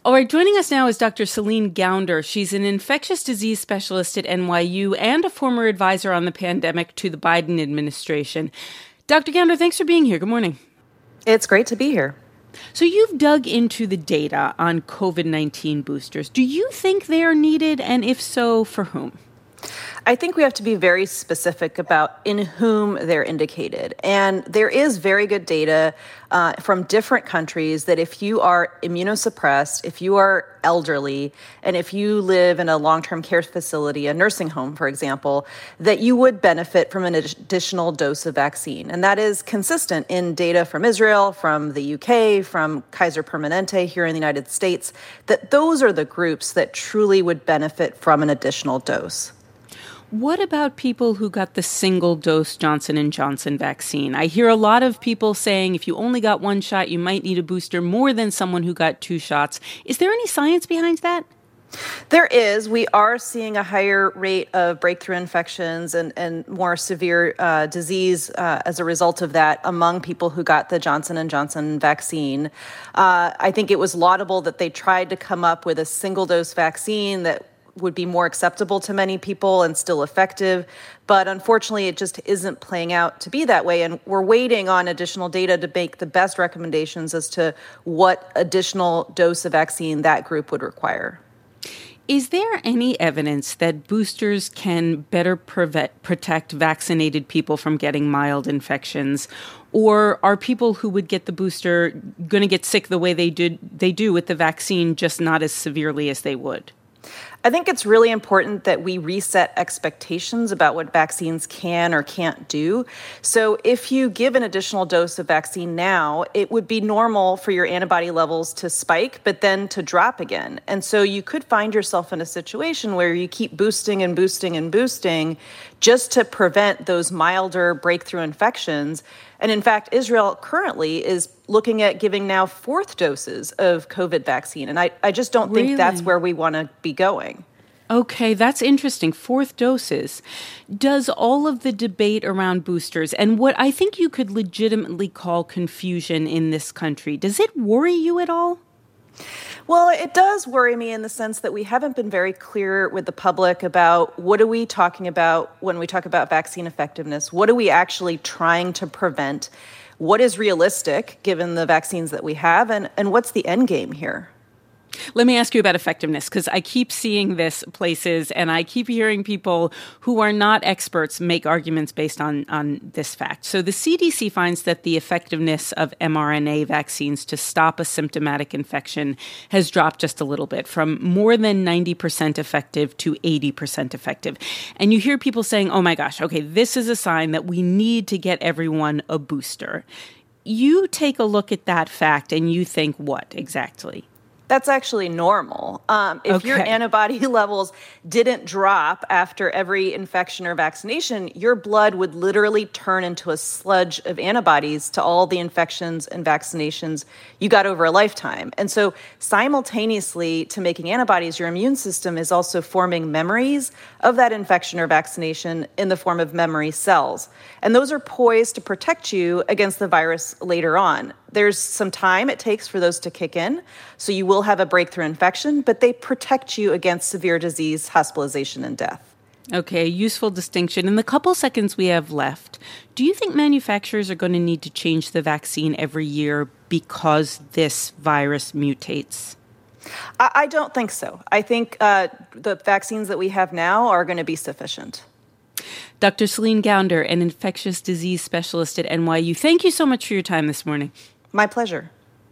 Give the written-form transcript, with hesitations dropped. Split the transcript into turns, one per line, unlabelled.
All right, joining us now is Dr. Celine Gounder. She's an infectious disease specialist at NYU and a former advisor on the pandemic to the Biden administration. Dr. Gounder, thanks for being here. Good morning.
It's great to be here.
So you've dug into the data on COVID-19 boosters. Do you think they are needed, and if so, for whom?
I think we have to be very specific about in whom they're indicated. And there is very good data from different countries that if you are immunosuppressed, if you are elderly, and if you live in a long-term care facility, a nursing home, for example, that you would benefit from an additional dose of vaccine. And that is consistent in data from Israel, from the UK, from Kaiser Permanente here in the United States, that those are the groups that truly would benefit from an additional dose.
What about people who got the single-dose Johnson & Johnson vaccine? I hear a lot of people saying if you only got one shot, you might need a booster more than someone who got two shots. Is there any science behind that?
There is. We are seeing a higher rate of breakthrough infections and more severe disease as a result of that among people who got the Johnson & Johnson vaccine. I think it was laudable that they tried to come up with a single-dose vaccine that would be more acceptable to many people and still effective. But unfortunately, it just isn't playing out to be that way. And we're waiting on additional data to make the best recommendations as to what additional dose of vaccine that group would require.
Is there any evidence that boosters can better protect vaccinated people from getting mild infections? Or are people who would get the booster going to get sick the way they do with the vaccine, just not as severely as they would?
I think it's really important that we reset expectations about what vaccines can or can't do. So if you give an additional dose of vaccine now, it would be normal for your antibody levels to spike, but then to drop again. And so you could find yourself in a situation where you keep boosting and boosting and boosting just to prevent those milder breakthrough infections. And in fact, Israel currently is looking at giving now fourth doses of COVID vaccine. And I just don't think that's where we want to be going.
Okay, that's interesting. Fourth doses. Does all of the debate around boosters and what I think you could legitimately call confusion in this country, does it worry you at all?
Well, it does worry me in the sense that we haven't been very clear with the public about what are we talking about when we talk about vaccine effectiveness? What are we actually trying to prevent? What is realistic given the vaccines that we have? And what's the end game here?
Let me ask you about effectiveness, because I keep seeing this places and I keep hearing people who are not experts make arguments based on this fact. So the CDC finds that the effectiveness of mRNA vaccines to stop a symptomatic infection has dropped just a little bit from more than 90% effective to 80% effective. And you hear people saying, oh my gosh, okay, this is a sign that we need to get everyone a booster. You take a look at that fact and you think what exactly?
That's actually normal. If your antibody levels didn't drop after every infection or vaccination, your blood would literally turn into a sludge of antibodies to all the infections and vaccinations you got over a lifetime. And so simultaneously to making antibodies, your immune system is also forming memories of that infection or vaccination in the form of memory cells. And those are poised to protect you against the virus later on. There's some time it takes for those to kick in, so you will have a breakthrough infection, but they protect you against severe disease, hospitalization, and death.
Okay, useful distinction. In the couple seconds we have left, do you think manufacturers are going to need to change the vaccine every year because this virus mutates?
I don't think so. I think the vaccines that we have now are going to be sufficient.
Dr. Celine Gounder, an infectious disease specialist at NYU, thank you so much for your time this morning.
My pleasure.